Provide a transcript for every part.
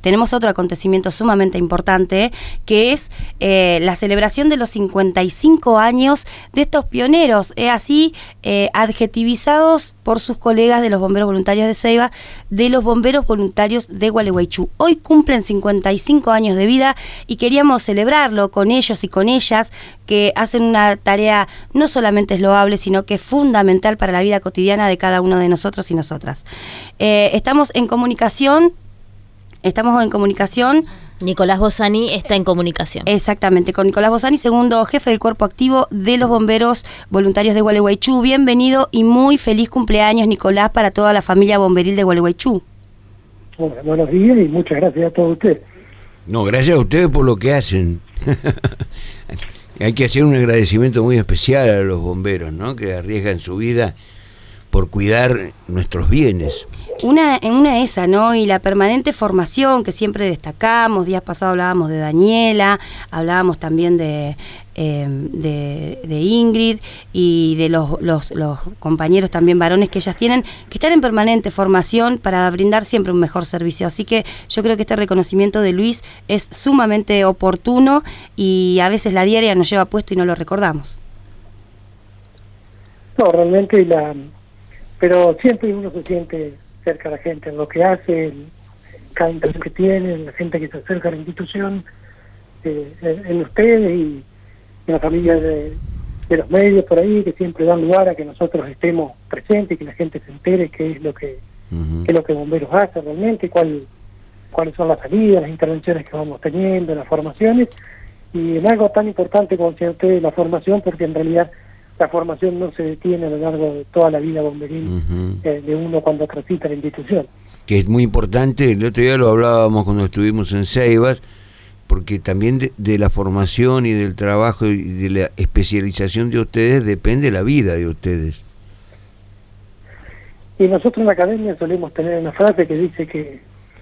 tenemos otro acontecimiento sumamente importante, que es la celebración de los 55 años de estos pioneros, así adjetivizados por sus colegas de los bomberos voluntarios de Ceiba, de los bomberos voluntarios de Gualeguaychú. Hoy cumplen 55 años de vida y queríamos celebrarlo con ellos y con ellas, que hacen una tarea no solamente es loable, sino que es fundamental para la vida cotidiana de cada uno de nosotros y nosotras. Estamos en comunicación. Nicolás Bossani está en comunicación. Exactamente, con Nicolás Bossani, segundo jefe del cuerpo activo de los bomberos voluntarios de Gualeguaychú. Bienvenido y muy feliz cumpleaños, Nicolás, para toda la familia bomberil de Gualeguaychú. Bueno, buenos días y muchas gracias a todos ustedes. No, gracias a ustedes por lo que hacen. Hay que hacer un agradecimiento muy especial a los bomberos, ¿no? Que arriesgan su vida por cuidar nuestros bienes. Una esa, ¿no? Y la permanente formación que siempre destacamos. Días pasados hablábamos de Daniela, hablábamos también de Ingrid y de los compañeros también varones que ellas tienen, que están en permanente formación para brindar siempre un mejor servicio. Así que yo creo que este reconocimiento de Luis es sumamente oportuno y a veces la diaria nos lleva puesto y no lo recordamos. No, realmente pero siempre uno se siente cerca a la gente en lo que hace, cada interés que tiene, la gente que se acerca a la institución, en ustedes y en la familia de los medios por ahí, que siempre dan lugar a que nosotros estemos presentes y que la gente se entere qué es lo que qué es lo que Bomberos hace realmente, cuáles son las salidas, las intervenciones que vamos teniendo, las formaciones, y en algo tan importante como decía usted, la formación, porque en realidad la formación no se detiene a lo largo de toda la vida bomberil de uno cuando transita la institución. Que es muy importante, el otro día lo hablábamos cuando estuvimos en Ceibas, porque también de la formación y del trabajo y de la especialización de ustedes depende la vida de ustedes. Y nosotros en la academia solemos tener una frase que dice que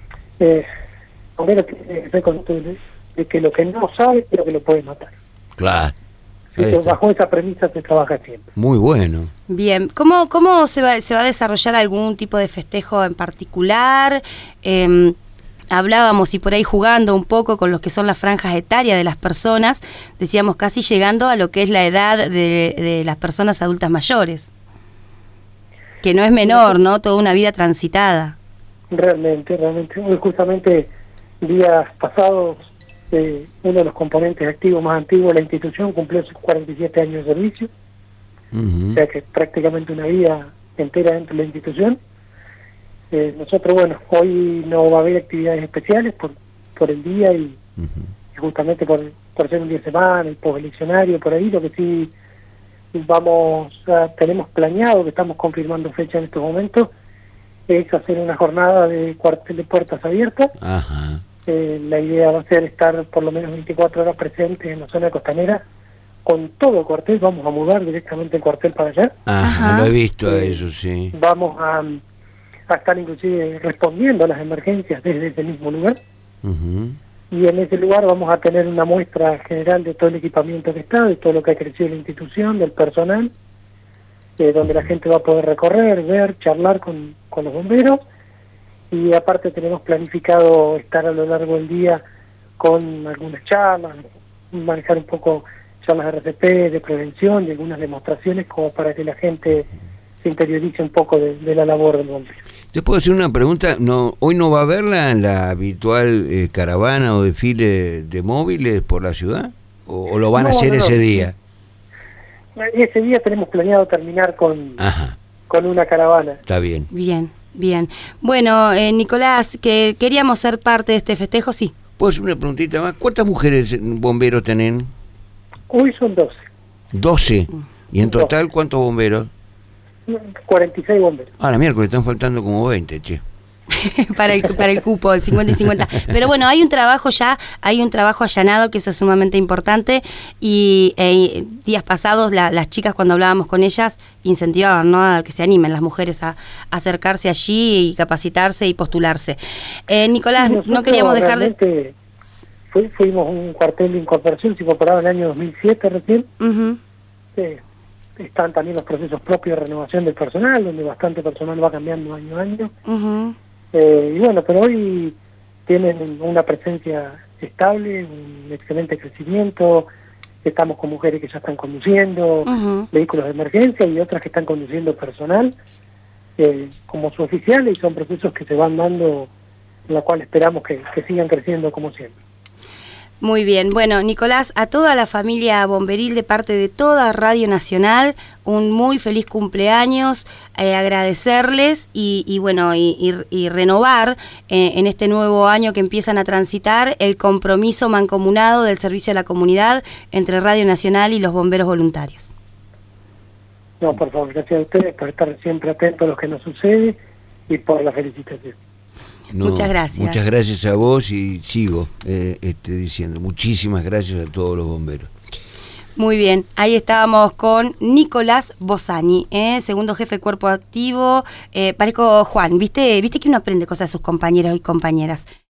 bombero tiene que ser consciente de que lo que no sabe es lo que lo puede matar. Claro. Bajo esa premisa se trabaja siempre. Muy bueno. Bien, ¿cómo se va a desarrollar algún tipo de festejo en particular? Hablábamos y por ahí jugando un poco con lo que son las franjas etarias de las personas, decíamos casi llegando a lo que es la edad de las personas adultas mayores, que no es menor, ¿no? Toda una vida transitada. Realmente, justamente días pasados, uno de los componentes activos más antiguos de la institución cumplió sus 47 años de servicio, o sea que prácticamente una vida entera dentro de la institución. Nosotros, bueno, hoy no va a haber actividades especiales por el día y justamente por ser un día de semana, el posteleccionario, por ahí. Lo que sí tenemos planeado, que estamos confirmando fecha en estos momentos, es hacer una jornada de cuartel de puertas abiertas. La idea va a ser estar por lo menos 24 horas presentes en la zona costanera con todo el cuartel. Vamos a mudar directamente el cuartel para allá. Lo he visto eso, sí. Vamos a estar inclusive respondiendo a las emergencias desde ese mismo lugar. Y en ese lugar vamos a tener una muestra general de todo el equipamiento que está, de todo lo que ha crecido la institución, del personal, donde la gente va a poder recorrer, ver, charlar con los bomberos. Y aparte tenemos planificado estar a lo largo del día con algunas charlas, manejar un poco charlas de RCP, de prevención y algunas demostraciones como para que la gente se interiorice un poco de la labor del bombero. ¿Te puedo hacer una pregunta? ¿Hoy no va a haber la habitual caravana o desfile de móviles por la ciudad? ¿O lo van a hacer ese día? Ese día tenemos planeado terminar con una caravana. Está bien. Bien. Bueno, Nicolás, que queríamos ser parte de este festejo, sí. ¿Puedo hacer una preguntita más? ¿Cuántas mujeres bomberos tienen? Hoy son 12. 12. ¿Y en total cuántos bomberos? 46 bomberos. La miércoles están faltando como 20, che. para el cupo, el 50 y 50. Pero bueno, hay un trabajo allanado que eso es sumamente importante y días pasados las chicas cuando hablábamos con ellas incentivaban, ¿no?, a que se animen las mujeres a acercarse allí y capacitarse y postularse. Nicolás, no queríamos dejar de... Fuimos un cuartel de incorporación, se incorporaba en el año 2007 recién. Están también los procesos propios de renovación del personal, donde bastante personal va cambiando año a año. Y bueno, pero hoy tienen una presencia estable, un excelente crecimiento. Estamos con mujeres que ya están conduciendo vehículos de emergencia y otras que están conduciendo personal como suboficiales, y son procesos que se van dando, en la cual esperamos que sigan creciendo como siempre. Muy bien. Bueno, Nicolás, a toda la familia bomberil de parte de toda Radio Nacional, un muy feliz cumpleaños, agradecerles y renovar en este nuevo año que empiezan a transitar el compromiso mancomunado del servicio a la comunidad entre Radio Nacional y los bomberos voluntarios. No, por favor, gracias a ustedes por estar siempre atentos a lo que nos sucede y por la felicitación. No, muchas gracias. Muchas gracias a vos y sigo diciendo muchísimas gracias a todos los bomberos. Muy bien, ahí estábamos con Nicolás Bossani, segundo jefe de cuerpo activo. Parezco Juan, ¿viste que uno aprende cosas de sus compañeros y compañeras?